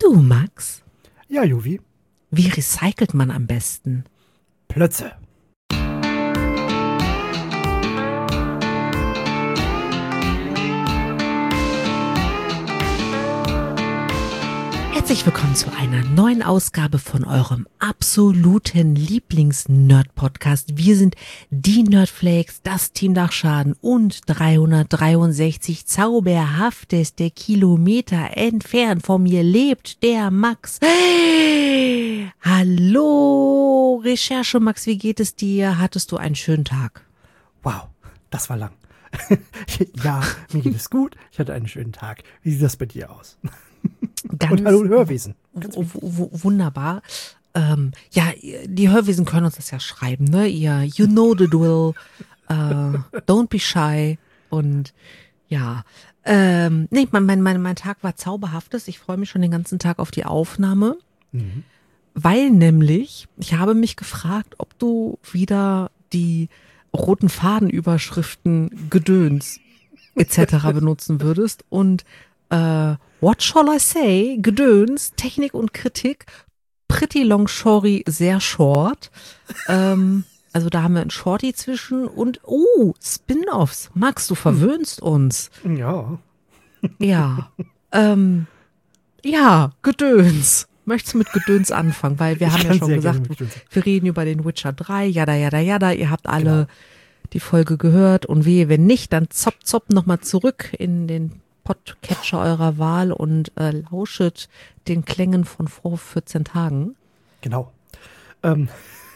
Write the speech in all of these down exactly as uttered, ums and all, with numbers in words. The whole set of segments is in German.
Du, Max? Ja, Juvi. Wie recycelt man am besten? Plötze. Herzlich willkommen zu einer neuen Ausgabe von eurem absoluten Lieblings-Nerd-Podcast. Wir sind die Nerdflakes, das Team Dachschaden und dreihundertdreiundsechzig zauberhafteste Kilometer entfernt von mir lebt der Max. Hey! Hallo, Recherche Max, wie geht es dir? Hattest du einen schönen Tag? Wow, das war lang. Ja, mir geht es gut. Ich hatte einen schönen Tag. Wie sieht das bei dir aus? Ganz und hallo Hörwesen. W- w- wunderbar. Ähm, ja, die Hörwesen können uns das ja schreiben, ne? Ihr, you know the drill. Uh, don't be shy. Und ja, ähm, nee, mein, mein, mein, mein Tag war zauberhaftes. Ich freue mich schon den ganzen Tag auf die Aufnahme. Mhm. Weil nämlich, ich habe mich gefragt, ob du wieder die roten Fadenüberschriften, Gedöns et cetera benutzen würdest. Und Uh, what shall I say? Gedöns, Technik und Kritik, pretty long shorty, sehr short. ähm, also da haben wir ein Shorty zwischen und, oh, Spin-Offs. Max, du verwöhnst uns. Ja. Ja. ähm, ja, Gedöns. Möchtest du mit Gedöns anfangen? Weil wir Ich haben ja kann schon sehr gesagt, gerne mit Gedöns. wir reden über den Witcher drei, jada, jada, jada. Ihr habt alle Genau. die Folge gehört und wehe, wenn nicht, dann zopp, zopp nochmal zurück in den Podcatcher eurer Wahl und äh, lauschet den Klängen von vor vierzehn Tagen. Genau. Ähm,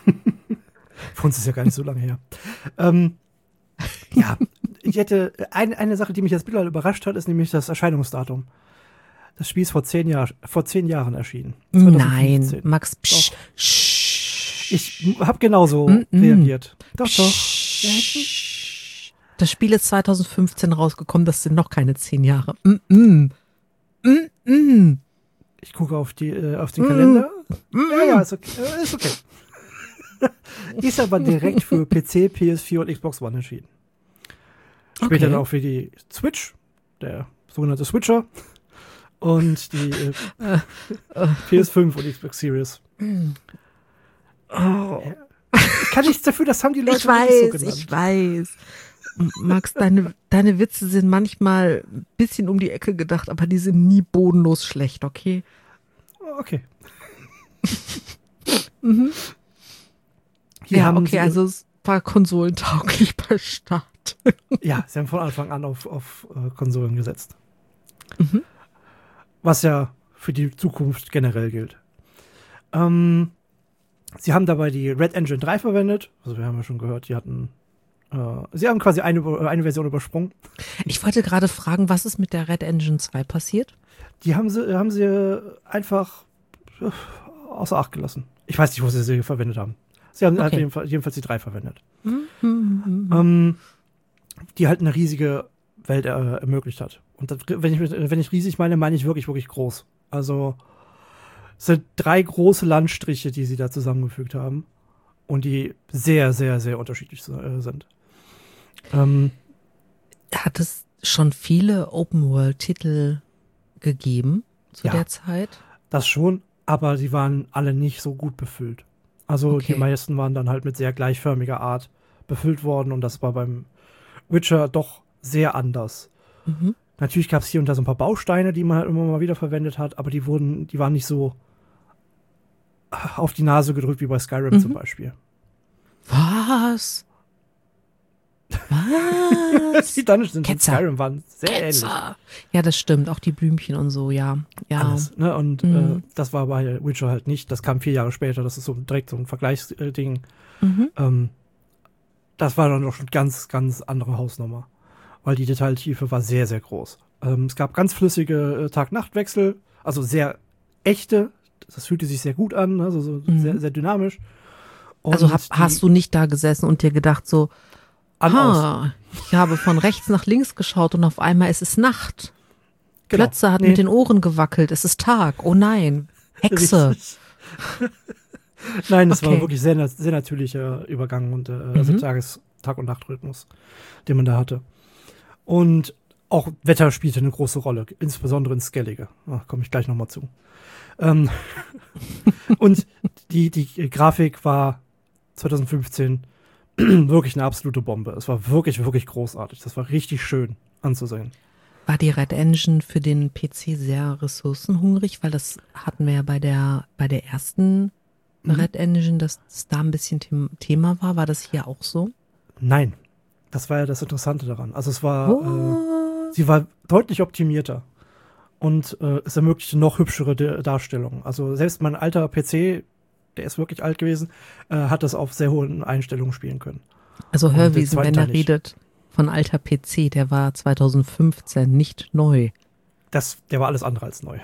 für uns ist ja gar nicht so lange her. Ähm, ja, ich hätte ein, eine Sache, die mich jetzt mittlerweile überrascht hat, ist nämlich das Erscheinungsdatum. Das Spiel ist vor zehn, Jahr, vor zehn Jahren erschienen. zwanzig fünfzehn. Nein, Max, psch, Doch. psch, Ich habe genauso Mm, mm. reagiert. Doch, doch. psch. Das Spiel ist zwanzig fünfzehn rausgekommen, das sind noch keine zehn Jahre. Mm, mm. Mm, mm. Ich gucke auf, die, äh, auf den Kalender. Mm. Ja, ja, ist okay. Äh, ist okay. Ist aber direkt für P C, P S vier und Xbox One erschienen. Später Okay. dann auch für die Switch, der sogenannte Switcher. Und die äh, P S fünf und Xbox Series. Oh. Ich kann nichts dafür, das haben die Leute Ich wirklich so weiß, genannt. ich weiß. Max, deine, deine Witze sind manchmal ein bisschen um die Ecke gedacht, aber die sind nie bodenlos schlecht, okay? Okay. Mhm. Hier Ja, haben okay, sie, also es war konsolentauglich bei Start. Ja, sie haben von Anfang an auf, auf äh, Konsolen gesetzt. Mhm. Was ja für die Zukunft generell gilt. Ähm, sie haben dabei die Red Engine drei verwendet. Also wir haben ja schon gehört, die hatten äh, sie haben quasi eine, eine Version übersprungen. Ich wollte gerade fragen, was ist mit der Red Engine zwei passiert? Die haben sie, haben sie einfach äh, außer Acht gelassen. Ich weiß nicht, wo sie sie verwendet haben. Sie haben Okay. halt jedenfalls, jedenfalls die drei verwendet. Mhm, mhm, mhm. Ähm, die halt eine riesige Welt äh, ermöglicht hat. Und das, wenn, ich, wenn ich riesig meine, meine ich wirklich, wirklich groß. Also es sind drei große Landstriche, die sie da zusammengefügt haben und die sehr, sehr, sehr unterschiedlich äh, sind. Ähm, Hat es schon viele Open-World-Titel gegeben zu Ja. der Zeit? das schon, aber sie waren alle nicht so gut befüllt. Also Okay. die meisten waren dann halt mit sehr gleichförmiger Art befüllt worden und das war beim Witcher doch sehr anders. Mhm. Natürlich gab es hier und da so ein paar Bausteine, die man halt immer mal wieder verwendet hat, aber die wurden, die waren nicht so auf die Nase gedrückt wie bei Skyrim Mhm. zum Beispiel. Was? Was? Die Dungeons in Ketzer. Skyrim waren sehr ähnlich. Ketzer. Ja, das stimmt. Auch die Blümchen und so, ja. Ja. Alles, ne? Und Mhm. äh, das war bei Witcher halt nicht. Das kam vier Jahre später. Das ist so direkt so ein Vergleichsding. Mhm. Ähm, das war dann doch schon ganz, ganz andere Hausnummer. Weil die Detailtiefe war sehr, sehr groß. Ähm, es gab ganz flüssige äh, Tag-Nacht-Wechsel. Also sehr echte. Das fühlte sich sehr gut an. Also so Mhm. sehr, sehr dynamisch. Und Also hab, die- hast du nicht da gesessen und dir gedacht so, an aus. ha, ich habe von rechts nach links geschaut und auf einmal ist es Nacht. Genau. Plötze hat Nee. mit den Ohren gewackelt, es ist Tag. Oh nein, Hexe. Richtig. Nein, das Okay. war wirklich sehr, sehr natürlicher Übergang und äh, also Mhm. Tages, Tag- und Nachtrhythmus, den man da hatte. Und auch Wetter spielte eine große Rolle, insbesondere in Skellige. Da komme ich gleich nochmal zu. Ähm und die, die Grafik war zwanzig fünfzehn wirklich eine absolute Bombe. Es war wirklich, wirklich großartig. Das war richtig schön anzusehen. War die Red Engine für den P C sehr ressourcenhungrig? Weil das hatten wir ja bei der, bei der ersten mhm. Red Engine, dass es da ein bisschen Thema war. War das hier auch so? Nein. Das war ja das Interessante daran. Also es war, äh, sie war deutlich optimierter und äh, es ermöglichte noch hübschere De- Darstellungen. Also selbst mein alter P C, der ist wirklich alt gewesen, äh, hat das auf sehr hohen Einstellungen spielen können. Also Hörwiesen, wenn er redet von alter P C, der war zwanzig fünfzehn, nicht neu. Das, der war alles andere als neu.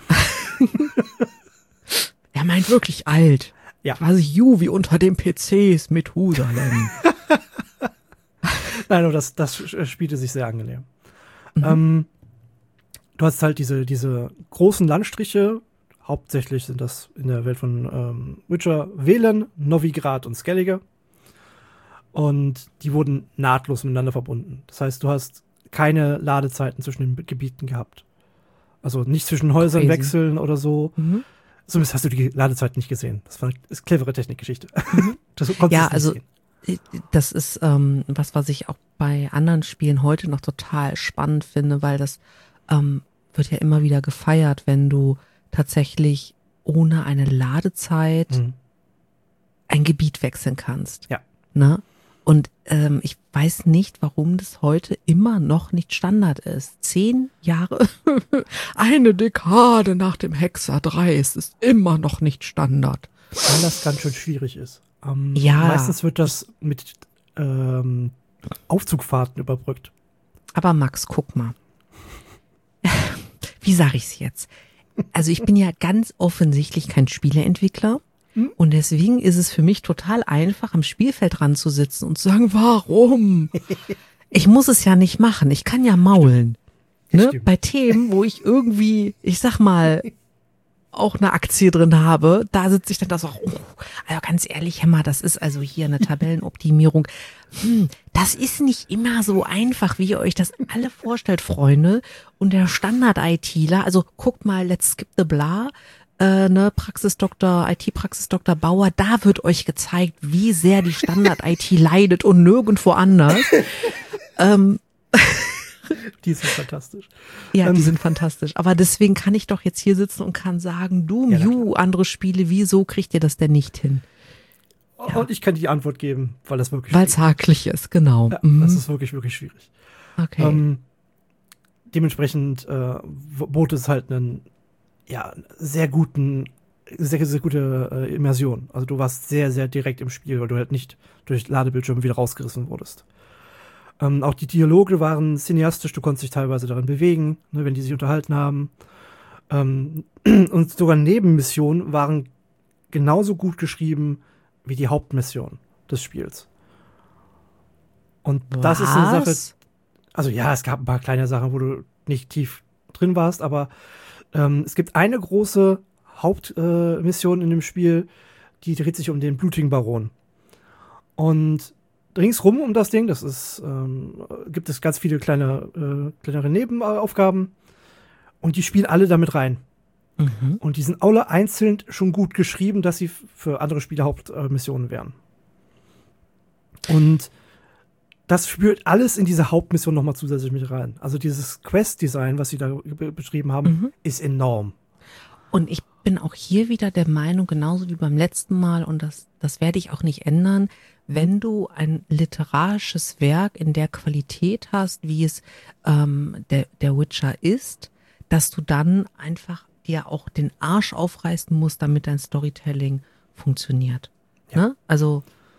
Er meint wirklich alt. Ja. Quasi you wie unter den P Cs mit Husalem. Nein, aber das, das spielte sich sehr angenehm. Mhm. Ähm, du hast halt diese, diese großen Landstriche, hauptsächlich sind das in der Welt von ähm, Witcher Velen, Novigrad und Skellige. Und die wurden nahtlos miteinander verbunden. Das heißt, du hast keine Ladezeiten zwischen den Gebieten gehabt. Also nicht zwischen Häusern Crazy. wechseln oder so. Mhm. Zumindest hast du die Ladezeit nicht gesehen. Das war eine clevere Technikgeschichte. Mhm. Das konntest ja, nicht also sehen. Das ist ähm, was, was ich auch bei anderen Spielen heute noch total spannend finde, weil das ähm, wird ja immer wieder gefeiert, wenn du tatsächlich ohne eine Ladezeit mhm. ein Gebiet wechseln kannst. Ja. Ne? Und ähm, ich weiß nicht, warum das heute immer noch nicht Standard ist. Zehn Jahre, eine Dekade nach dem Hexer drei, es ist immer noch nicht Standard. Weil das ganz schön schwierig ist. Ähm, ja. Meistens wird das mit ähm, Aufzugfahrten überbrückt. Aber Max, guck mal. Wie sage ich's jetzt? Also ich bin ja ganz offensichtlich kein Spieleentwickler. Hm? Und deswegen ist es für mich total einfach, am Spielfeld ranzusitzen und zu sagen, warum? Ich muss es ja nicht machen. Ich kann ja maulen. Ne? Bei Themen, wo ich irgendwie, ich sag mal, auch eine Aktie drin habe, da sitze ich dann da so, oh, also ganz ehrlich, Hämmer, das ist also hier eine Tabellenoptimierung. Hm, das ist nicht immer so einfach, wie ihr euch das alle vorstellt, Freunde. Und der Standard-ITler, also guckt mal, Let's Skip the Blah, äh, ne, Praxisdoktor, I T-Praxisdoktor Bauer, da wird euch gezeigt, wie sehr die Standard-I T leidet und nirgendwo anders. ähm, Die sind fantastisch. Ja, ähm, die sind fantastisch. Aber deswegen kann ich doch jetzt hier sitzen und kann sagen, du, ja, you, andere Spiele, wieso kriegt ihr das denn nicht hin? Ja. Und ich kann die Antwort geben, weil das wirklich Weil es hakelig ist, genau. Ja, mhm. Das ist wirklich, wirklich schwierig. Okay. Ähm, dementsprechend äh, bot es halt einen ja, sehr guten, sehr, sehr gute äh, Immersion. Also du warst sehr, sehr direkt im Spiel, weil du halt nicht durch Ladebildschirme wieder rausgerissen wurdest. Ähm, auch die Dialoge waren cineastisch, du konntest dich teilweise darin bewegen, ne, wenn die sich unterhalten haben. Ähm, und sogar Nebenmissionen waren genauso gut geschrieben wie die Hauptmission des Spiels. Und Was? das ist eine Sache, also ja, es gab ein paar kleine Sachen, wo du nicht tief drin warst, aber ähm, es gibt eine große Hauptmission äh, in dem Spiel, die dreht sich um den blutigen Baron. Und ringsrum um das Ding, das ist, ähm, gibt es ganz viele kleine, äh, kleinere Nebenaufgaben und die spielen alle damit rein. Mhm. Und die sind alle einzeln schon gut geschrieben, dass sie f- für andere Spiele Hauptmissionen wären. Und das spürt alles in diese Hauptmission nochmal zusätzlich mit rein. Also dieses Quest-Design, was sie da be- beschrieben haben, Mhm. ist enorm. Und ich bin auch hier wieder der Meinung, genauso wie beim letzten Mal, und das, das werde ich auch nicht ändern, wenn du ein literarisches Werk in der Qualität hast, wie es ähm, der, der Witcher ist, dass du dann einfach dir auch den Arsch aufreißen musst, damit dein Storytelling funktioniert. Ja. Ne? Also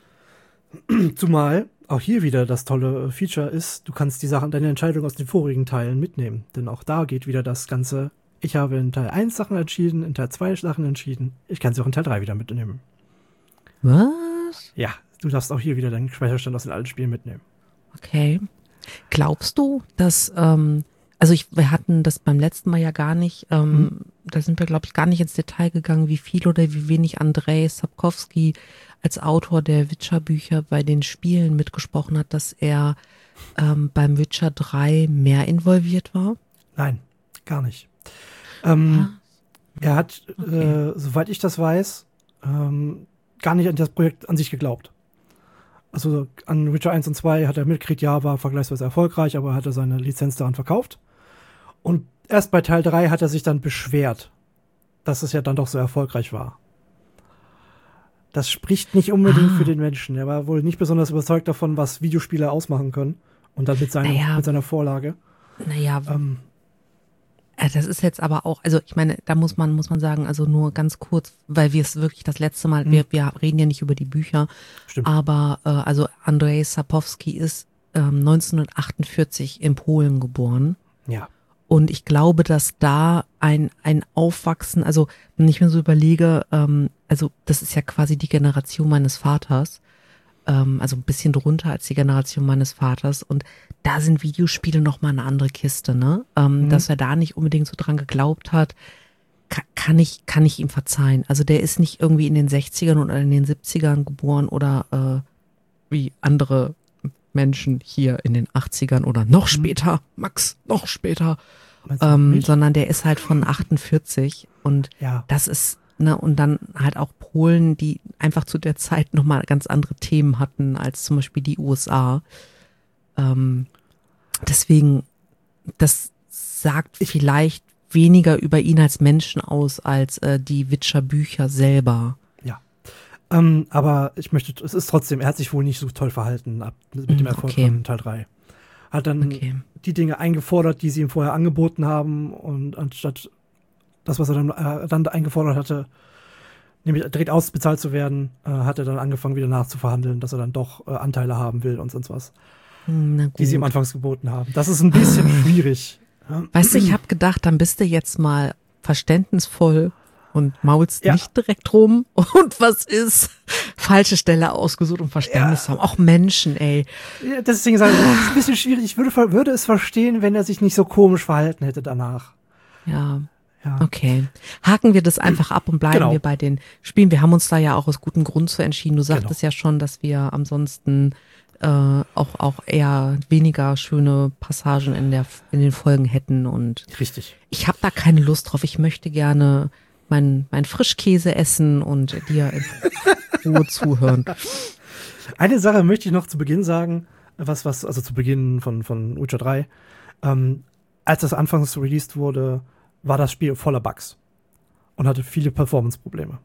Zumal auch hier wieder das tolle Feature ist, du kannst die Sachen, deine Entscheidung aus den vorigen Teilen mitnehmen. Denn auch da geht wieder das Ganze, ich habe in Teil eins Sachen entschieden, in Teil zwei Sachen entschieden. Ich kann sie auch in Teil drei wieder mitnehmen. was? Ja, du darfst auch hier wieder deinen Speicherstand aus den alten Spielen mitnehmen. Okay. Glaubst du, dass ähm, Also ich, wir hatten das beim letzten Mal ja gar nicht, ähm, Mhm. da sind wir, glaube ich, gar nicht ins Detail gegangen, wie viel oder wie wenig Andrzej Sapkowski als Autor der Witcher-Bücher bei den Spielen mitgesprochen hat, dass er ähm, beim Witcher drei mehr involviert war. Nein, gar nicht. Ähm, er hat, Okay. äh, soweit ich das weiß, ähm, gar nicht an das Projekt an sich geglaubt. Also an Witcher eins und zwei hat er mitgekriegt, ja, war vergleichsweise erfolgreich, aber er hatte seine Lizenz daran verkauft. Und erst bei Teil drei hat er sich dann beschwert, dass es ja dann doch so erfolgreich war. Das spricht nicht unbedingt für Ah, den Menschen. Er war wohl nicht besonders überzeugt davon, was Videospiele ausmachen können. Und dann mit, seinem, naja, mit seiner Vorlage. naja, Ähm, äh, das ist jetzt aber auch, also ich meine, da muss man, muss man sagen, also nur ganz kurz, weil wir es wirklich das letzte Mal, wir, hm, wir reden ja nicht über die Bücher, stimmt. aber äh, also Andrzej Sapkowski ist ähm, neunzehnhundertachtundvierzig in Polen geboren. Ja. Und ich glaube, dass da ein, ein Aufwachsen, also wenn ich mir so überlege, ähm, also das ist ja quasi die Generation meines Vaters, ähm, also ein bisschen drunter als die Generation meines Vaters. Und da sind Videospiele nochmal eine andere Kiste, ne? Ähm, Hm, dass er da nicht unbedingt so dran geglaubt hat, ka- kann ich, kann ich ihm verzeihen. Also der ist nicht irgendwie in den sechzigern oder in den siebzigern geboren oder äh, wie andere Menschen hier in den achtzigern oder noch hm. später, Max, noch später, Meinst du ähm, mich? sondern der ist halt von achtundvierzig und Ja. das ist, ne, und dann halt auch Polen, die einfach zu der Zeit nochmal ganz andere Themen hatten als zum Beispiel die U S A. Ähm, deswegen, das sagt Ich, vielleicht weniger über ihn als Menschen aus, als äh, die Witcher-Bücher selber. ja. Ähm, aber ich möchte, es ist trotzdem, er hat sich wohl nicht so toll verhalten ab, mit dem Hm, Erfolg okay, von Teil drei. Hat dann okay. die Dinge eingefordert, die sie ihm vorher angeboten haben, und anstatt das, was er dann, äh, dann eingefordert hatte, nämlich direkt ausbezahlt zu werden, äh, hat er dann angefangen, wieder nachzuverhandeln, dass er dann doch äh, Anteile haben will und sonst was, Hm, na die sie ihm gut. anfangs geboten haben. Das ist ein bisschen schwierig. Ja. Weißt du, ich habe gedacht, dann bist du jetzt mal verständnisvoll und maulst Ja, nicht direkt rum. Und was ist? Falsche Stelle ausgesucht und Verständnis haben. ja, Auch Menschen, ey. ja, deswegen sage ich, das ist ein bisschen schwierig. Ich würde, ver- würde es verstehen, wenn er sich nicht so komisch verhalten hätte danach. Ja, Ja, okay. Haken wir das einfach ab und bleiben wir genau, bei den Spielen. Wir haben uns da ja auch aus gutem Grund zu entschieden. Du genau. sagtest ja schon, dass wir ansonsten äh, auch, auch eher weniger schöne Passagen in, der, in den Folgen hätten. Und Richtig. ich habe da keine Lust drauf. Ich möchte gerne mein, mein Frischkäse essen und dir in Ruhe zuhören. Eine Sache möchte ich noch zu Beginn sagen, was, was, also zu Beginn von, von Witcher drei. Ähm, als das anfangs released wurde, war das Spiel voller Bugs und hatte viele Performance-Probleme.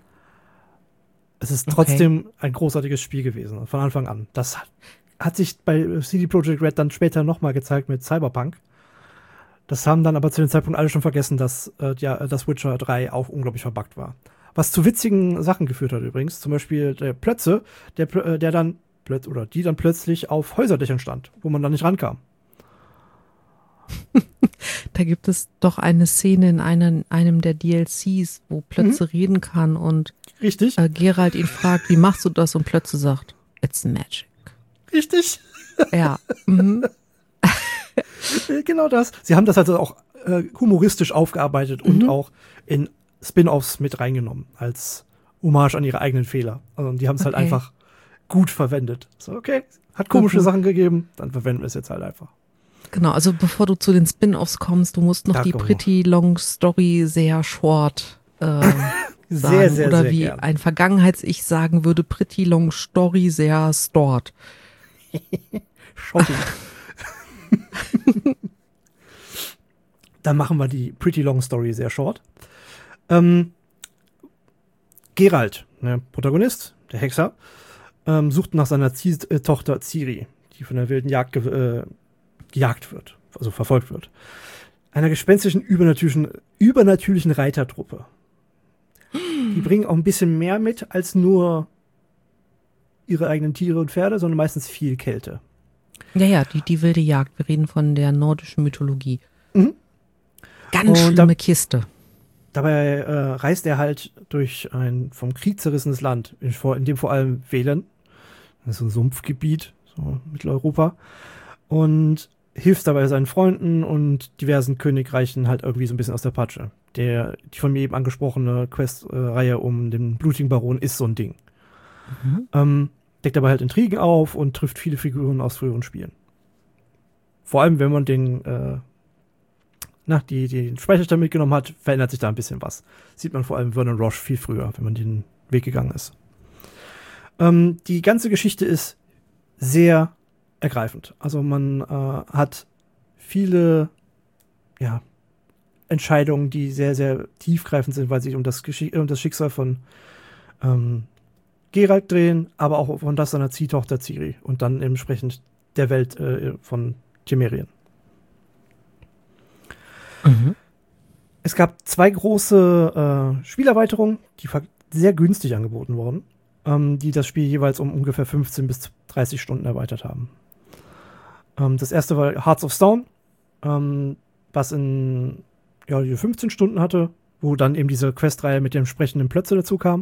Es ist Okay. trotzdem ein großartiges Spiel gewesen, von Anfang an. Das hat, hat sich bei C D Projekt Red dann später nochmal gezeigt mit Cyberpunk. Das haben dann aber zu dem Zeitpunkt alle schon vergessen, dass äh, ja, das Witcher drei auch unglaublich verbuggt war. Was zu witzigen Sachen geführt hat übrigens. Zum Beispiel der Plötze, der, plö- äh, der dann, plöt- oder die dann plötzlich auf Häuserdächern stand, wo man dann nicht rankam. Da gibt es doch eine Szene in einem, einem der D L Cs, wo Mhm. Plötze reden kann und Richtig, äh, Geralt ihn fragt, wie machst du das? Und Plötze sagt, it's magic. richtig. Ja. Mhm. Äh, Genau das. Sie haben das also auch äh, humoristisch aufgearbeitet und Mhm. auch in Spin-offs mit reingenommen, als Hommage an ihre eigenen Fehler. Also die haben es halt Okay. einfach gut verwendet. So, okay, hat komische Mhm. Sachen gegeben, dann verwenden wir es jetzt halt einfach. Genau, also bevor du zu den Spin-Offs kommst, du musst noch Da die kommen wir. Pretty Long Story sehr short äh, Sehr, sagen. sehr, Oder sehr wie gern. ein Vergangenheits-Ich sagen würde, Pretty Long Story sehr stored. Shocking. Dann machen wir die Pretty Long Story sehr short. Ähm, Geralt, der Protagonist, der Hexer, ähm, sucht nach seiner Zie äh, Tochter Ciri, die von der wilden Jagd ge äh, gejagt wird, also verfolgt wird. Einer gespenstischen, übernatürlichen, übernatürlichen Reitertruppe. Die bringen auch ein bisschen mehr mit als nur ihre eigenen Tiere und Pferde, sondern meistens viel Kälte. Ja, ja, die, die wilde Jagd. Wir reden von der nordischen Mythologie. Mhm. Ganz Und schlimme da- Kiste. Dabei äh, reist er halt durch ein vom Krieg zerrissenes Land, in, vor- in dem vor allem Velen, das ist so ein Sumpfgebiet, so Mitteleuropa. Und hilft dabei seinen Freunden und diversen Königreichen halt irgendwie so ein bisschen aus der Patsche. Der, die von mir eben angesprochene Quest-Reihe um den blutigen Baron ist so ein Ding. Mhm. Ähm, deckt dabei halt Intrigen auf und trifft viele Figuren aus früheren Spielen. Vor allem, wenn man den, äh, na, die, die den Speicherstand mitgenommen hat, verändert sich da ein bisschen was. Sieht man vor allem Vernon Roche viel früher, wenn man den Weg gegangen ist. Ähm, die ganze Geschichte ist sehr ergreifend. Also man äh, hat viele, ja, Entscheidungen, die sehr, sehr tiefgreifend sind, weil sie sich um das, Geschick- um das Schicksal von ähm, Geralt drehen, aber auch von das seiner Ziehtochter Ciri und dann entsprechend der Welt äh, von Temerien. Mhm. Es gab zwei große äh, Spielerweiterungen, die sehr günstig angeboten wurden, ähm, die das Spiel jeweils um ungefähr fünfzehn bis dreißig Stunden erweitert haben. Ähm, das erste war Hearts of Stone, ähm, was in ja, die fünfzehn Stunden hatte, wo dann eben diese Questreihe mit dem sprechenden Plötze dazu kam.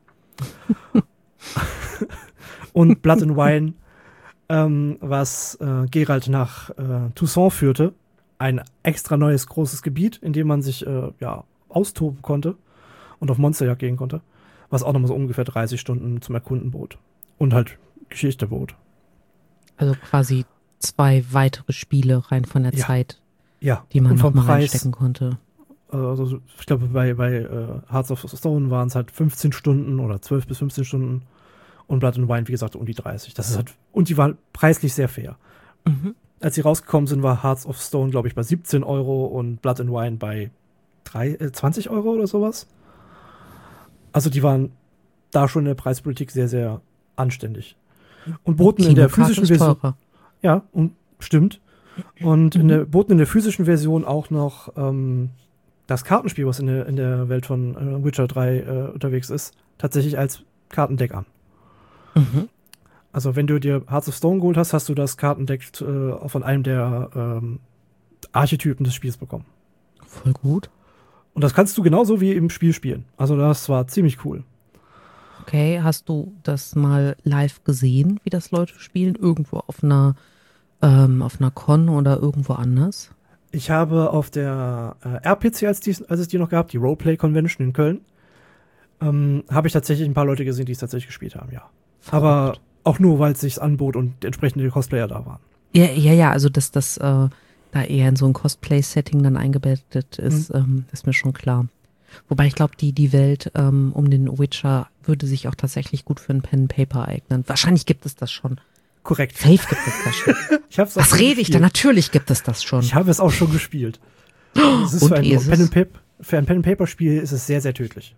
Und Blood and Wine, ähm, was äh, Geralt nach äh, Toussaint führte. Ein extra neues großes Gebiet, in dem man sich äh, ja, austoben konnte und auf Monsterjagd gehen konnte. Was auch nochmal so ungefähr dreißig Stunden zum Erkunden bot. Und halt Geschichte bot. Also quasi zwei weitere Spiele rein von der ja. Zeit, ja. die man noch mal reinstecken konnte. Also ich glaube, bei, bei äh, Hearts of Stone waren es halt fünfzehn Stunden oder zwölf bis fünfzehn Stunden. Und Blood and Wine, wie gesagt, um die dreißig. Das ist halt, und die waren preislich sehr fair. Mhm. Als sie rausgekommen sind, war Hearts of Stone, glaube ich, bei siebzehn Euro und Blood and Wine bei drei, äh, zwanzig Euro oder sowas. Also die waren da schon in der Preispolitik sehr, sehr anständig. Und boten in der physischen Version. Ja, und stimmt. Und mhm. in der, boten in der physischen Version auch noch ähm, das Kartenspiel, was in der, in der Welt von äh, Witcher drei äh, unterwegs ist, tatsächlich als Kartendeck an. Mhm. Also wenn du dir Hearts of Stone geholt hast, hast du das Kartendeck äh, von einem der ähm, Archetypen des Spiels bekommen. Voll gut. Und das kannst du genauso wie im Spiel spielen. Also das war ziemlich cool. Okay, hast du das mal live gesehen, wie das Leute spielen? Irgendwo auf einer, ähm, auf einer Con oder irgendwo anders? Ich habe auf der äh, R P C, als, die, als es die noch gab, die Roleplay Convention in Köln, ähm, habe ich tatsächlich ein paar Leute gesehen, die es tatsächlich gespielt haben, ja. Verrückt. Aber auch nur, weil es sich anbot und entsprechende Cosplayer da waren. Ja, ja, ja, also dass das äh, da eher in so ein Cosplay-Setting dann eingebettet ist, mhm. ähm, ist mir schon klar. Wobei ich glaube, die, die Welt ähm, um den Witcher würde sich auch tatsächlich gut für ein Pen and Paper eignen. Wahrscheinlich gibt es das schon. Korrekt. Safe gibt es das schon. ich hab's auch Was schon rede gespielt. ich da? Natürlich gibt es das schon. Ich habe es auch schon gespielt. Es ist Und für, ein ist Pen es? and Pap- für ein Pen and Paper Spiel ist es sehr, sehr tödlich.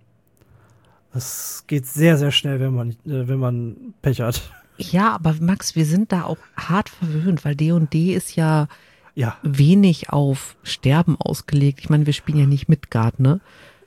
Es geht sehr, sehr schnell, wenn man, äh, wenn man Pech hat. Ja, aber Max, wir sind da auch hart verwöhnt, weil D und D ist ja, ja wenig auf Sterben ausgelegt. Ich meine, wir spielen ja nicht Midgard, ne?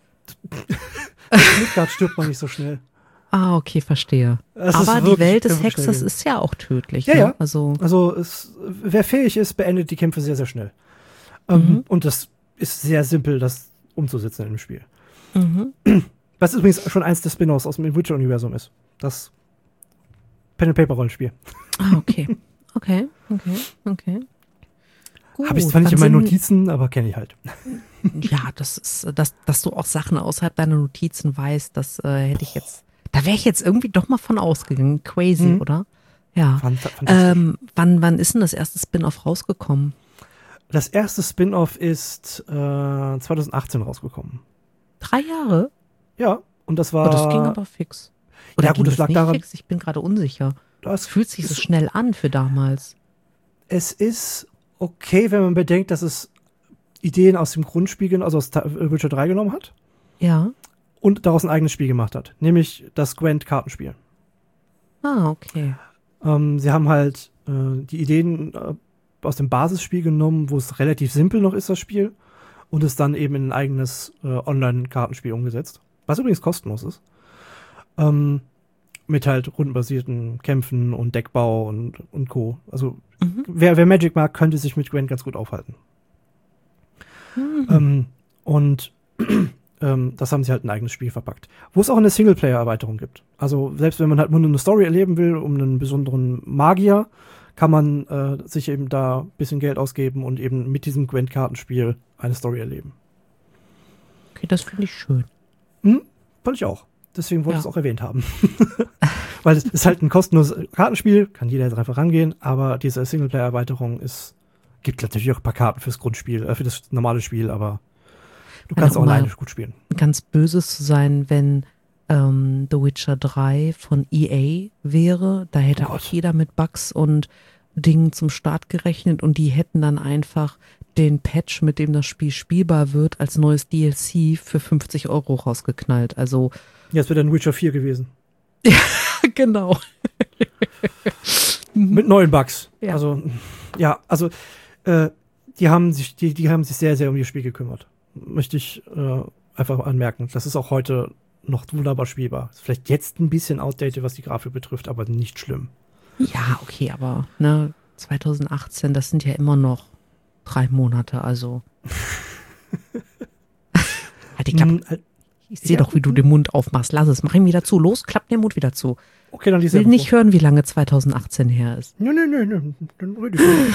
Midgard stirbt man nicht so schnell. Ah, okay, verstehe. Das aber die Welt des Hexers ist ja auch tödlich. Ja, ne? ja. Also, also es, wer fähig ist, beendet die Kämpfe sehr, sehr schnell. Ähm, Mhm. Und das ist sehr simpel, das umzusetzen im Spiel. mhm. Was übrigens schon eins der Spin-offs aus dem Witcher-Universum ist. Das Pen-and-Paper-Rollenspiel. Ah, okay. Okay, okay, okay. Gut, Habe ich zwar nicht dann in meinen sind- Notizen, aber kenne ich halt. Ja, das ist, dass, dass du auch Sachen außerhalb deiner Notizen weißt, das äh, hätte ich jetzt, da wäre ich jetzt irgendwie doch mal von ausgegangen. Crazy, Mhm. oder? Ja. Fant- fantastisch. Ähm, wann, wann ist denn das erste Spin-off rausgekommen? Das erste Spin-off ist äh, zwanzig achtzehn rausgekommen. Drei Jahre? Ja, und das war. Oh, das ging aber fix. Oder Ja, ging gut, das lag nicht daran- fix? Ich bin gerade unsicher. das Es fühlt sich so ist- schnell an für damals. Es ist okay, wenn man bedenkt, dass es Ideen aus dem Grundspiel, also aus Ta- Witcher drei genommen hat Ja. und daraus ein eigenes Spiel gemacht hat. Nämlich das Gwent-Kartenspiel. Ah, okay. Ähm, sie haben halt äh, die Ideen äh, aus dem Basisspiel genommen, wo es relativ simpel noch ist, das Spiel, und es dann eben in ein eigenes äh, Online-Kartenspiel umgesetzt, was übrigens kostenlos ist. Ähm, mit halt rundenbasierten Kämpfen und Deckbau und, und Co. Also Mhm. wer, wer Magic mag, könnte sich mit Gwent ganz gut aufhalten. Mhm. Ähm, und ähm, das haben sie halt ein eigenes Spiel verpackt. Wo es auch eine Singleplayer-Erweiterung gibt. Also selbst wenn man halt nur eine Story erleben will, um einen besonderen Magier, kann man äh, sich eben da ein bisschen Geld ausgeben und eben mit diesem Gwent-Kartenspiel eine Story erleben. Okay, das finde ich schön. Hm, fand ich auch. Deswegen wollte ich Ja. es auch erwähnt haben. Weil es ist halt ein kostenloses Kartenspiel, kann jeder jetzt einfach rangehen, aber diese Singleplayer-Erweiterung ist, gibt natürlich auch ein paar Karten fürs Grundspiel, äh, für das normale Spiel, aber du Wenn kannst auch mal alleine gut spielen. ganz Böses zu sein, wenn ähm, The Witcher drei von E A wäre, da hätte Oh auch Gott. jeder mit Bugs und Dingen zum Start gerechnet und die hätten dann einfach den Patch, mit dem das Spiel spielbar wird, als neues D L C für fünfzig Euro rausgeknallt. Also Ja, es wäre dann Witcher vier gewesen. genau. Mit neuen Bugs. Ja. Also, ja, also, äh, die haben sich, die, die haben sich sehr, sehr um ihr Spiel gekümmert. Möchte ich äh, einfach anmerken. Das ist auch heute noch wunderbar spielbar. Ist vielleicht jetzt ein bisschen outdated, was die Grafik betrifft, aber nicht schlimm. Ja, okay, aber ne, zwanzig achtzehn, das sind ja immer noch drei Monate, also. Halt die Klappe. Hm, halt, Ich sehe ja. doch, wie du den Mund aufmachst. Lass es, mach ihn wieder zu. Los, klapp den Mund wieder zu. okay, dann Ich lies will selber nicht hören, wie lange zwanzig achtzehn her ist. vor. Nö, nö, nö, nö. Dann rede ich.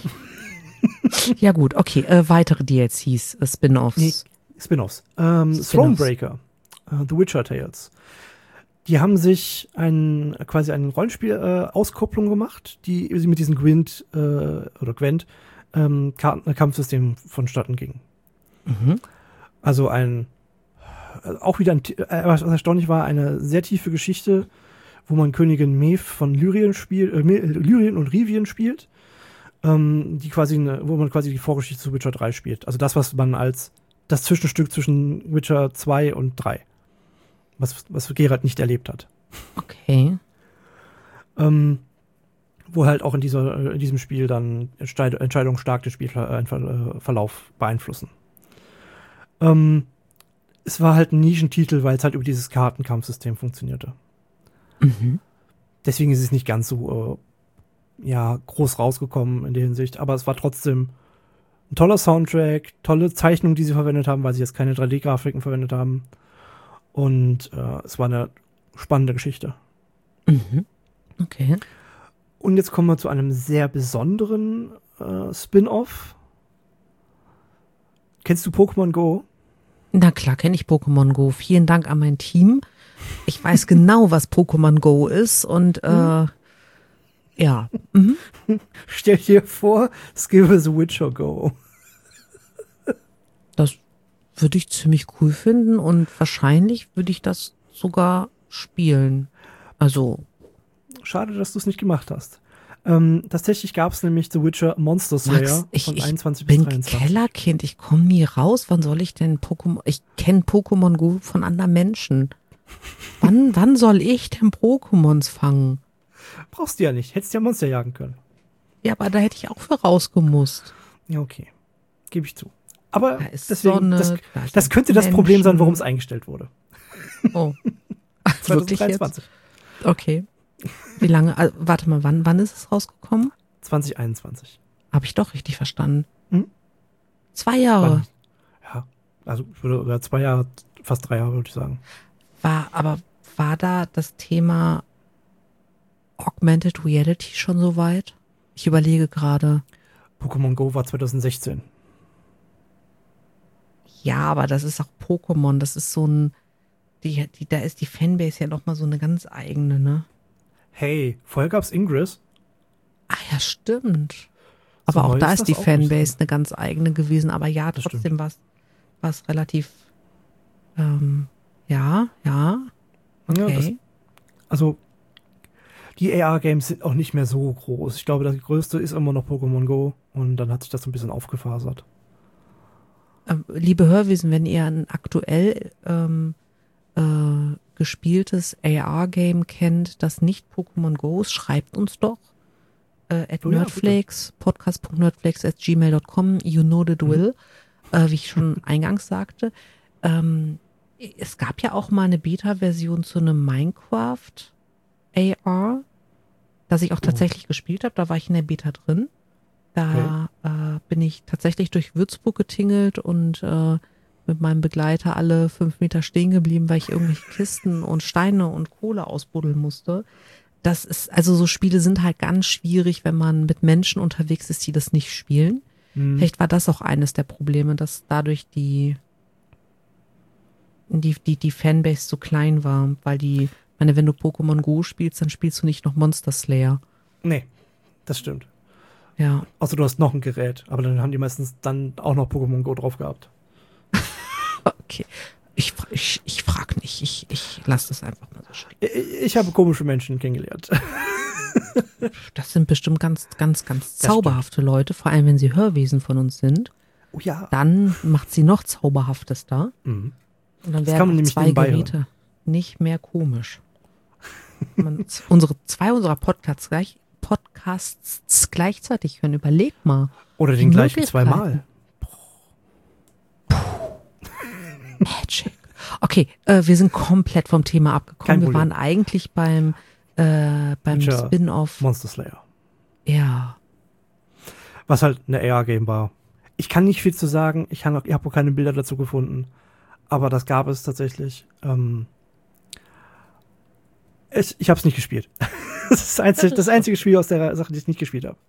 Ja gut, okay, äh, weitere D L Cs, äh, Spin-Offs. Nee, Spin-offs. Ähm, Spin-offs. Thronebreaker, äh, The Witcher Tales. Die haben sich ein, quasi eine Rollenspiel-Auskopplung gemacht, die mit diesem Gwent, äh, oder Gwent, ähm, Karten- äh, Kampfsystem vonstatten ging. Mhm. Also ein, äh, auch wieder ein, äh, was erstaunlich war, eine sehr tiefe Geschichte, wo man Königin Maeve von Lyrien spielt, äh, Lyrien und Rivien spielt, ähm, die quasi, eine, wo man quasi die Vorgeschichte zu Witcher drei spielt. Also das, was man als das Zwischenstück zwischen Witcher zwei und drei, was, was Geralt nicht erlebt hat. Okay. Ähm, wo halt auch in, dieser, in diesem Spiel dann Entscheid Entscheidungen stark den Spielverlauf beeinflussen. Ähm, es war halt ein Nischentitel, weil es halt über dieses Kartenkampfsystem funktionierte. Mhm. Deswegen ist es nicht ganz so äh, ja, groß rausgekommen in der Hinsicht, aber es war trotzdem ein toller Soundtrack, tolle Zeichnungen, die sie verwendet haben, weil sie jetzt keine drei D-Grafiken verwendet haben. Und äh, es war eine spannende Geschichte. Mhm. Okay. Und jetzt kommen wir zu einem sehr besonderen äh, Spin-Off. Kennst du Pokémon Go? Na klar, kenne ich Pokémon Go. Vielen Dank an mein Team. Ich weiß genau, was Pokémon Go ist und äh, ja. Mhm. Stell dir vor, es gäbe The Witcher Go. Das würde ich ziemlich cool finden und wahrscheinlich würde ich das sogar spielen. Also, Schade, dass du es nicht gemacht hast. Ähm, tatsächlich gab es nämlich The Witcher Monster Slayer Max, ich, von ich einundzwanzig bis bin dreiundzwanzig. Kellerkind, ich komme nie raus. Wann soll ich denn Pokémon? Ich kenne Pokémon Go von anderen Menschen. Wann, wann soll ich denn Pokémons fangen? Brauchst du ja nicht. Hättest ja Monster jagen können. Ja, aber da hätte ich auch für rausgemusst. Ja, okay. Gebe ich zu. Aber Da ist deswegen, Sonne, das, da sind das könnte das Problem sein, Menschen. warum es eingestellt wurde. Oh. Wirklich jetzt? zweitausenddreiundzwanzig. Okay. Wie lange? Also, warte mal, wann, wann ist es rausgekommen? zwanzig einundzwanzig. Habe ich doch richtig verstanden. Hm? Zwei Jahre. Ja, also ich würde über zwei Jahre, fast drei Jahre würde ich sagen. War, aber war da das Thema Augmented Reality schon so weit? Ich überlege gerade. Pokémon Go war zweitausendsechzehn. Ja, aber das ist auch Pokémon. Das ist so ein, die, die, da ist die Fanbase ja nochmal so eine ganz eigene, ne? Hey, vorher gab's Ingress. Ah ja, stimmt. Aber So auch neu da ist ist das die auch nicht, Fanbase ne? eine ganz eigene gewesen. Aber ja, Das trotzdem war es relativ, ähm, ja, ja, Ja, okay. das, also, die A R-Games sind auch nicht mehr so groß. Ich glaube, das größte ist immer noch Pokémon Go. Und dann hat sich das so ein bisschen aufgefasert. Ähm, liebe Hörwesen, wenn ihr ein aktuell ähm, äh, gespieltes A R-Game kennt, das nicht Pokémon Go ist, schreibt uns doch. Äh, at Oh ja, nerdflakes, podcast punkt nerdflakes at gmail punkt com, you know the drill, Mhm. äh, wie ich schon eingangs sagte. Ähm, es gab ja auch mal eine Beta-Version zu einem Minecraft A R, das ich auch Oh. tatsächlich gespielt habe. Da war ich in der Beta drin. Da äh, bin ich tatsächlich durch Würzburg getingelt und äh, mit mit meinem Begleiter alle fünf Meter stehen geblieben, weil ich irgendwelche Kisten und Steine und Kohle ausbuddeln musste. Das ist, also so Spiele sind halt ganz schwierig, wenn man mit Menschen unterwegs ist, die das nicht spielen. Hm. Vielleicht war das auch eines der Probleme, dass dadurch die, die, die, die Fanbase so klein war, weil die, ich meine, wenn du Pokémon Go spielst, dann spielst du nicht noch Monster Slayer. Nee, das stimmt. Ja. Außer du hast noch ein Gerät, aber dann haben die meistens dann auch noch Pokémon Go drauf gehabt. Okay. Ich, ich, ich frage nicht. Ich, ich lasse das einfach mal so stehen. Ich, ich habe komische Menschen kennengelernt. Das sind bestimmt ganz, ganz, ganz zauberhafte Leute, vor allem wenn sie Hörwesen von uns sind. Oh ja. Dann macht sie noch zauberhaftes da. Mhm. Und dann Das kann man werden nämlich zwei nebenbei Geräte hören. nicht mehr komisch. Man, unsere, zwei unserer Podcasts, gleich, Podcasts gleichzeitig hören. Überleg mal. Oder den Die gleichen Möglichkeiten. zweimal. Magic. Okay, äh, wir sind komplett vom Thema abgekommen. Kein Wir Problem. waren eigentlich beim, äh, beim Witcher. Spin-off. Monster Slayer. Ja. Was halt eine A R-Game war. Ich kann nicht viel zu sagen. Ich habe hab auch keine Bilder dazu gefunden. Aber das gab es tatsächlich. Ähm, ich ich habe es nicht gespielt. Das ist das einzige, das einzige Spiel aus der Sache, die ich nicht gespielt habe.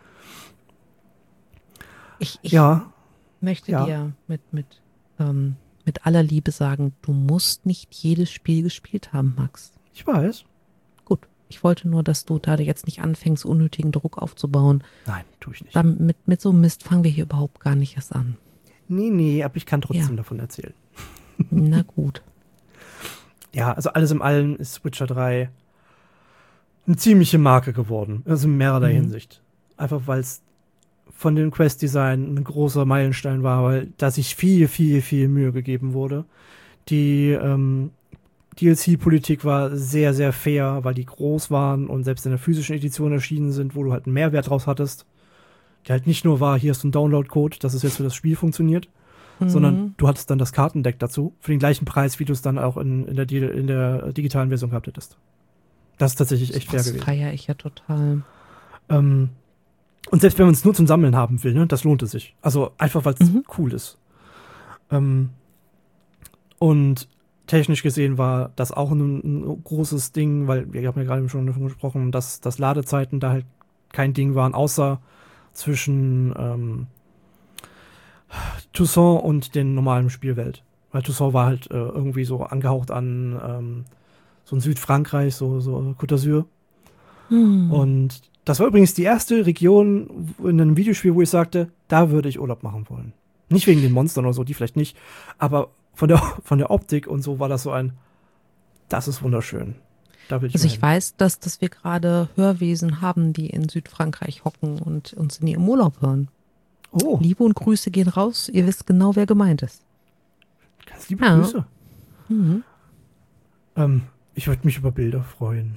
Ich, ich Ja, möchte ja. dir mit, mit, ähm, mit aller Liebe sagen, du musst nicht jedes Spiel gespielt haben, Max. ich weiß. Gut. Ich wollte nur, dass du da jetzt nicht anfängst, unnötigen Druck aufzubauen. Nein, tue ich nicht. Dann mit, mit so einem Mist fangen wir hier überhaupt gar nicht erst an. Nee, nee, aber ich kann trotzdem Ja. davon erzählen. Na gut. Ja, also alles in allem ist Witcher drei eine ziemliche Marke geworden. Also in mehrerlei Mhm. Hinsicht. Einfach weil es von dem Quest-Design ein großer Meilenstein war, weil da sich viel, viel, viel Mühe gegeben wurde. Die ähm, D L C-Politik war sehr, sehr fair, weil die groß waren und selbst in der physischen Edition erschienen sind, wo du halt einen Mehrwert draus hattest. Der halt nicht nur war, hier ist ein Download-Code, dass es jetzt für das Spiel funktioniert, sondern Mhm. du hattest dann das Kartendeck dazu, für den gleichen Preis, wie du es dann auch in, in, der, Di- in der digitalen Version gehabt hättest. Das ist tatsächlich echt fair Das gewesen. feiere ich ja total. Ähm, und selbst wenn man es nur zum Sammeln haben will, ne, das lohnt es sich. Also einfach, weil es Mhm. cool ist. Ähm, und technisch gesehen war das auch ein, ein großes Ding, weil wir haben ja gerade schon davon gesprochen, dass, dass Ladezeiten da halt kein Ding waren, außer zwischen ähm, Toussaint und den normalen Spielwelt. Weil Toussaint war halt äh, irgendwie so angehaucht an ähm, so ein Südfrankreich, so, so Côte d'Azur. Mhm. Und das war übrigens die erste Region in einem Videospiel, wo ich sagte, da würde ich Urlaub machen wollen. Nicht wegen den Monstern oder so, die vielleicht nicht, aber von der, von der Optik und so war das so ein, das ist wunderschön. Da will ich Also mal ich hin. weiß, dass, dass wir gerade Hörwesen haben, die in Südfrankreich hocken und uns in ihrem Urlaub hören. Oh, Liebe und Grüße gehen raus. Ihr wisst genau, wer gemeint ist. ganz liebe Ja. Grüße. Mhm. Ähm, ich würde mich über Bilder freuen.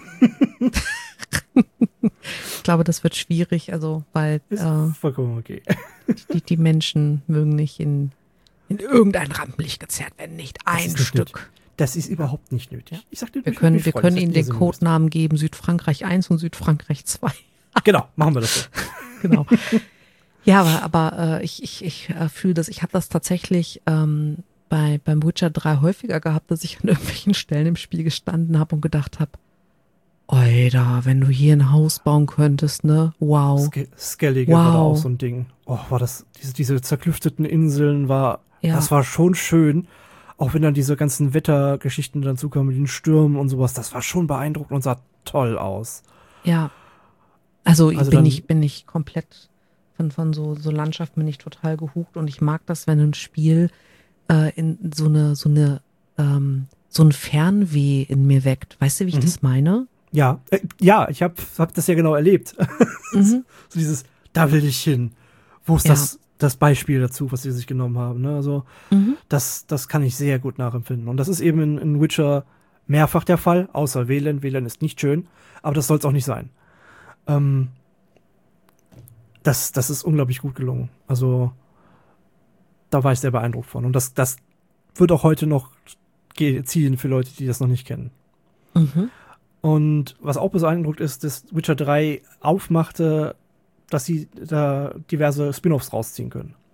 Ich glaube, das wird schwierig, also weil Ist äh, vollkommen okay. die, die Menschen mögen nicht in, in irgendein Rampenlicht gezerrt werden, nicht ein ist nicht Stück. Das ist überhaupt nicht nötig. Ich sag dir, Wir ich würd können, mich wir freuen. können Das ihnen hat den irrsinnig Codenamen geben, Südfrankreich eins und Südfrankreich zwei. Lust. Genau, machen wir das so. Genau. Ja, aber, aber äh, ich, ich, ich äh, fühle das, ich habe das tatsächlich ähm, bei, beim Witcher drei häufiger gehabt, dass ich an irgendwelchen Stellen im Spiel gestanden habe und gedacht habe, Alter, wenn du hier ein Haus bauen könntest, ne? Wow. Ske- Skellige war da Wow. auch so ein Ding. Oh, war das, diese, diese zerklüfteten Inseln war, Ja. das war schon schön. Auch wenn dann diese ganzen Wettergeschichten dazu kamen mit den Stürmen und sowas, das war schon beeindruckend und sah toll aus. Ja. Also, Also bin dann- ich bin ich komplett von von so so Landschaften bin ich total gehuckt und ich mag das, wenn ein Spiel äh, in so eine so eine ähm, so ein Fernweh in mir weckt. Weißt du, wie ich Mhm. das meine? Ja, äh, ja, ich habe hab das ja genau erlebt. Mhm. So dieses, da will ich hin. Wo ist Ja. das, das Beispiel dazu, was sie sich genommen haben? Ne? Also, Mhm. das, das kann ich sehr gut nachempfinden. Und das ist eben in, in Witcher mehrfach der Fall, außer W L A N. W L A N ist nicht schön, aber das soll es auch nicht sein. Ähm, das, das ist unglaublich gut gelungen. Also, da war ich sehr beeindruckt von. Und das, das wird auch heute noch ge- ziehen für Leute, die das noch nicht kennen. Mhm. Und was auch beeindruckt ist, dass Witcher drei aufmachte, dass sie da diverse Spin-offs rausziehen können.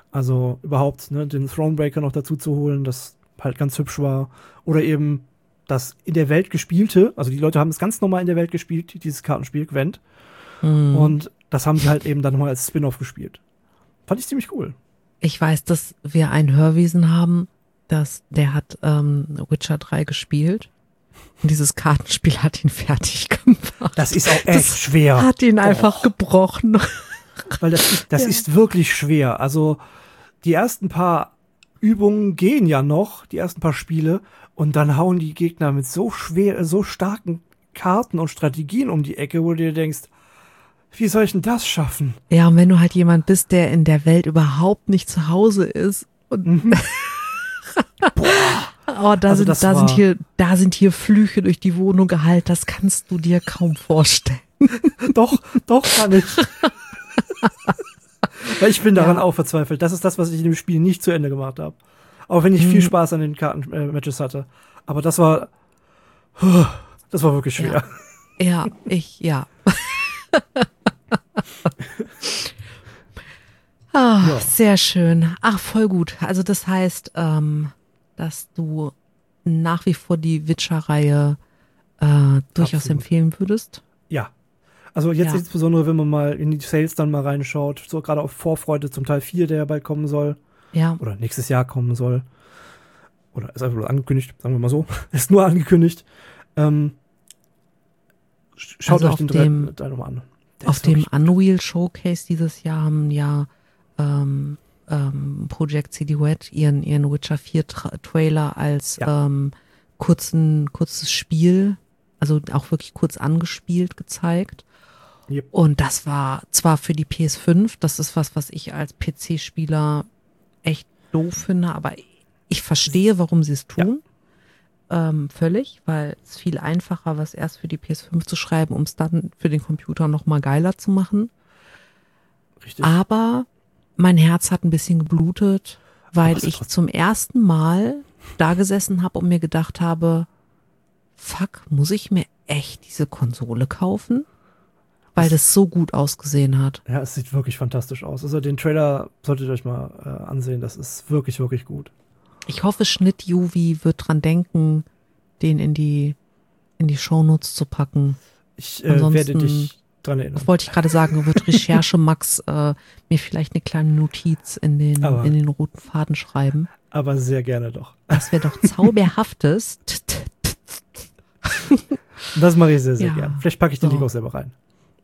Also überhaupt ne, den Thronebreaker noch dazu zu holen, das halt ganz hübsch war. Oder eben das in der Welt gespielte, also die Leute haben es ganz normal in der Welt gespielt, dieses Kartenspiel, Gwent. Mhm. Und das haben sie halt eben dann nochmal als Spin-off gespielt. Fand ich ziemlich cool. Ich weiß, dass wir ein Hörwesen haben, das, der hat ähm, Witcher drei gespielt. Und dieses Kartenspiel hat ihn fertig gemacht. Das ist auch echt das schwer. Hat ihn einfach oh. gebrochen. Weil das, ist, das ja. ist wirklich schwer. Also die ersten paar Übungen gehen ja noch, die ersten paar Spiele, und dann hauen die Gegner mit so schwer, so starken Karten und Strategien um die Ecke, wo du dir denkst, wie soll ich denn das schaffen? Ja, und wenn du halt jemand bist, der in der Welt überhaupt nicht zu Hause ist und Mhm. Boah. Oh, da, Also sind, das da, war- sind hier, da sind hier Flüche durch die Wohnung gehalten, das kannst du dir kaum vorstellen. Doch, doch kann ich. Weil ich bin daran Ja. auch verzweifelt. Das ist das, was ich in dem Spiel nicht zu Ende gemacht habe. Auch wenn ich Mhm. viel Spaß an den Karten-Matches hatte. Aber das war, das war wirklich schwer. Ja, ich, ja. Ah, Ja. Sehr schön. Ach, voll gut. Also das heißt, ähm, dass du nach wie vor die Witcher-Reihe äh, durchaus Absolut. empfehlen würdest. Ja. Also jetzt Ja. insbesondere, wenn man mal in die Sales dann mal reinschaut, so gerade auf Vorfreude zum Teil vier, der ja bald kommen soll. Ja, Oder nächstes Jahr kommen soll. Oder ist einfach nur angekündigt, sagen wir mal so. Ist nur angekündigt. Ähm, sch- schaut Also euch auf den dem- dritten nochmal an. Der auf ist dem wirklich- Unreal Showcase dieses Jahr haben ja ähm, ähm, Project C D Red ihren, ihren Witcher vier Tra- Trailer als Ja. ähm, kurzen, kurzes Spiel, also auch wirklich kurz angespielt gezeigt. Yep. Und das war zwar für die P S fünf, das ist was, was ich als P C-Spieler echt doof finde, aber ich verstehe, warum sie es tun. Ähm, völlig, weil es viel einfacher, was erst für die P S fünf zu schreiben, um es dann für den Computer noch mal geiler zu machen. Richtig. Aber mein Herz hat ein bisschen geblutet, weil Aber es ist ich trotzdem- zum ersten Mal da gesessen habe und mir gedacht habe, fuck, muss ich mir echt diese Konsole kaufen? Weil das so gut ausgesehen hat. Ja, es sieht wirklich fantastisch aus. Also den Trailer solltet ihr euch mal äh, ansehen. Das ist wirklich, wirklich gut. Ich hoffe, Schnitt-Juvi wird dran denken, den in die, in die Shownotes zu packen. Ich äh, Ansonsten- werde dich dran erinnern. Das wollte ich gerade sagen, wird Recherche Max äh, mir vielleicht eine kleine Notiz in den, Aber- in den roten Faden schreiben. Aber sehr gerne doch. Das wäre doch zauberhaftes. T- t- Das mache ich sehr, sehr Ja. gern. Vielleicht packe ich den So. Link auch selber rein.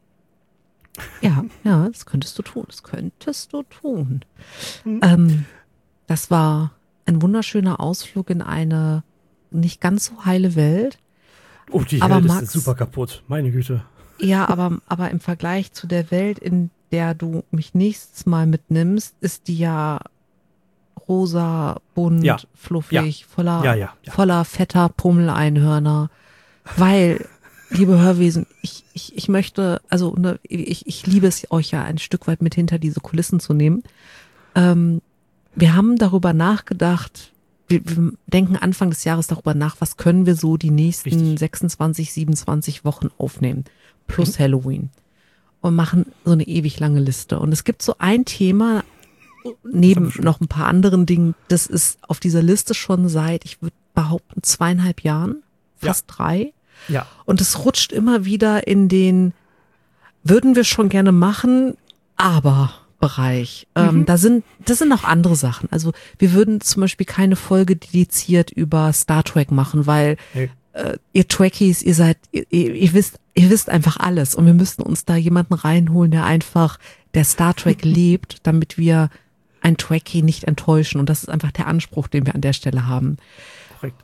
Ja, ja, das könntest du tun. Das könntest du tun. Mhm. Ähm, das war ein wunderschöner Ausflug in eine nicht ganz so heile Welt. Oh, die Aber Welt Max- ist super kaputt. Meine Güte. Ja, aber, aber im Vergleich zu der Welt, in der du mich nächstes Mal mitnimmst, ist die ja rosa, bunt, Ja. fluffig, voller, Ja, ja, ja. voller fetter Pummeleinhörner. Weil, liebe Hörwesen, ich, ich, ich möchte, also ne, ich, ich liebe es euch ja ein Stück weit mit hinter diese Kulissen zu nehmen. Ähm, wir haben darüber nachgedacht, wir, wir denken Anfang des Jahres darüber nach, was können wir so die nächsten Richtig. sechsundzwanzig, siebenundzwanzig Wochen aufnehmen, plus Mhm. Halloween. Und machen so eine ewig lange Liste. Und es gibt so ein Thema, neben Das haben wir noch ein paar anderen Dingen, das ist auf dieser Liste schon seit, ich würde behaupten, zweieinhalb Jahren, fast drei. Ja. Und es rutscht immer wieder in den, würden wir schon gerne machen, aber Bereich. Ähm, Mhm. da sind, das sind auch andere Sachen. Also wir würden zum Beispiel keine Folge dediziert über Star Trek machen, weil Nee. äh, ihr Trekkies, ihr seid, ihr, ihr wisst, ihr wisst einfach alles und wir müssten uns da jemanden reinholen, der einfach der Star Trek lebt, damit wir ein Trekkie nicht enttäuschen. Und das ist einfach der Anspruch, den wir an der Stelle haben. Korrekt.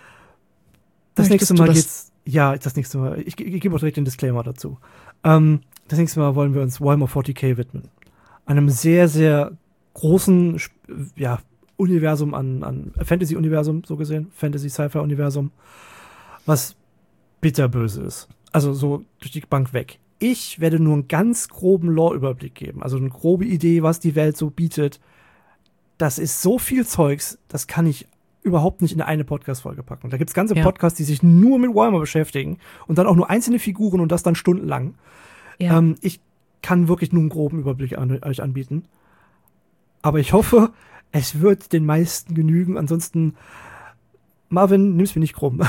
Das Möchtest nächste du Mal das- geht's. Ja, das nächste Mal. Ich, ich, ich gebe auch direkt den Disclaimer dazu. Ähm, das nächste Mal wollen wir uns Warhammer vierzig K widmen. Einem sehr, sehr großen Sp- ja, Universum an, an Fantasy-Universum, so gesehen. Fantasy-Sci-Fi-Universum. Was bitterböse ist. Also so durch die Bank weg. Ich werde nur einen ganz groben Lore-Überblick geben. Also eine grobe Idee, was die Welt so bietet. Das ist so viel Zeugs, das kann ich überhaupt nicht in eine Podcast-Folge packen. Da gibt's ganze Ja. Podcasts, die sich nur mit Warhammer beschäftigen und dann auch nur einzelne Figuren und das dann stundenlang. Ja. Ähm, ich kann wirklich nur einen groben Überblick an euch anbieten. Aber ich hoffe, es wird den meisten genügen. Ansonsten, Marvin, nimm's mir nicht krumm.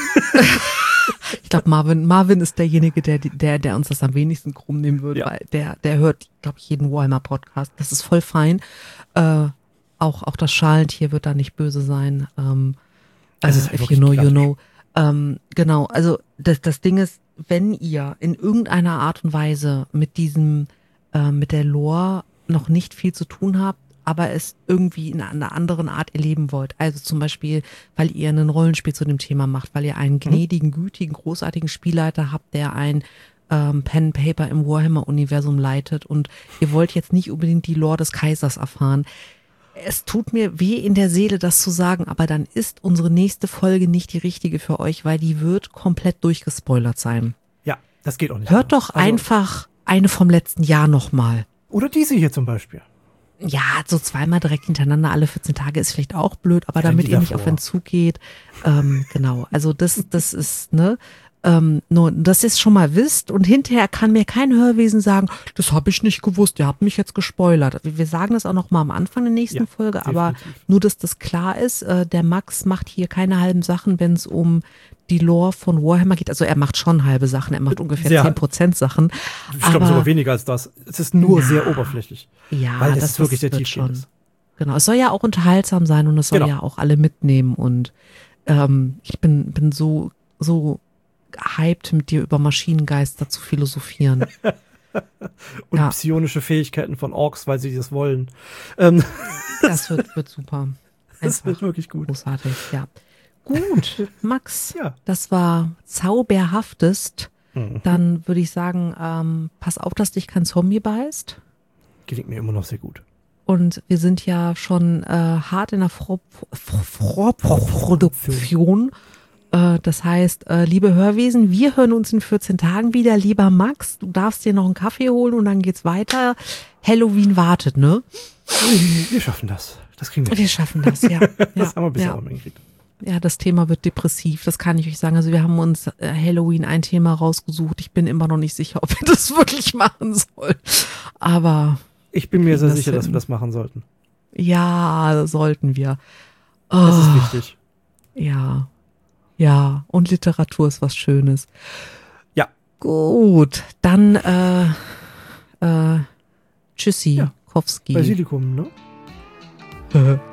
Ich glaube, Marvin, Marvin ist derjenige, der, der, der uns das am wenigsten krumm nehmen würde, Ja. weil der, der hört, glaube ich, jeden Warhammer-Podcast. Das ist voll fein. Äh, auch, auch das Schalentier wird da nicht böse sein. Ähm, äh, Es ist if you wirklich know, you gigantisch. know. Ähm, genau, also das, das Ding ist, wenn ihr in irgendeiner Art und Weise mit diesem, äh, mit der Lore noch nicht viel zu tun habt, aber es irgendwie in einer anderen Art erleben wollt. Also zum Beispiel, weil ihr ein Rollenspiel zu dem Thema macht, weil ihr einen gnädigen, gütigen, großartigen Spielleiter habt, der ein ähm, Pen and Paper im Warhammer-Universum leitet und ihr wollt jetzt nicht unbedingt die Lore des Kaisers erfahren. Es tut mir weh in der Seele, das zu sagen, aber dann ist unsere nächste Folge nicht die richtige für euch, weil die wird komplett durchgespoilert sein. Ja, das geht auch nicht. Hört anders. doch Also, einfach eine vom letzten Jahr nochmal. Oder diese hier zum Beispiel. Ja, so zweimal direkt hintereinander alle vierzehn Tage ist vielleicht auch blöd, aber Ja, damit die ihr nicht davor. auf Entzug geht, ähm, genau, also das, das ist, ne, ähm, nur, dass ihr es schon mal wisst und hinterher kann mir kein Hörwesen sagen, das habe ich nicht gewusst, ihr habt mich jetzt gespoilert. Wir sagen das auch noch mal am Anfang der nächsten Ja, Folge, aber definitiv. nur, dass das klar ist, äh, der Max macht hier keine halben Sachen, wenn es um die Lore von Warhammer geht. Also er macht schon halbe Sachen, er macht ungefähr Sehr- zehn Prozent Sachen. Ich glaube aber- sogar weniger als das. Es ist nur Na. sehr oberflächlich. Ja, Weil das, das ist wirklich sehr wird tiefgehend schon. ist. Genau, es soll ja auch unterhaltsam sein und es soll Genau. ja auch alle mitnehmen und ähm, ich bin, bin so, so hyped, mit dir über Maschinengeister zu philosophieren. Und Ja. psionische Fähigkeiten von Orks, weil sie das wollen. Ähm, Das wird, wird super. das wird Einfach wirklich gut. großartig, ja. Gut, Max, Ja. das war zauberhaftest. Mhm. Dann würde ich sagen, ähm, pass auf, dass dich kein Zombie beißt. Gelingt mir immer noch sehr gut. Und wir sind ja schon äh, hart in der Vor- Vor- Vorproduktion. Äh, das heißt, äh, liebe Hörwesen, wir hören uns in vierzehn Tagen wieder. Lieber Max, du darfst dir noch einen Kaffee holen und dann geht's weiter. Halloween wartet, ne? Wir schaffen das. Das kriegen wir. Wir schaffen das, ja. ja Das haben wir bisher ja. auch mal hingekriegt. Ja, das Thema wird depressiv, das kann ich euch sagen. Also wir haben uns äh, Halloween ein Thema rausgesucht. Ich bin immer noch nicht sicher, ob wir das wirklich machen sollen. Aber Ich bin mir Kriegen sehr das sicher, dass hin. wir das machen sollten. ja, sollten wir. Das ist Oh, wichtig. ja, ja. Und Literatur ist was Schönes. Ja. Gut, dann äh, äh, tschüssi, Ja. Kowski. Basilikum, ne?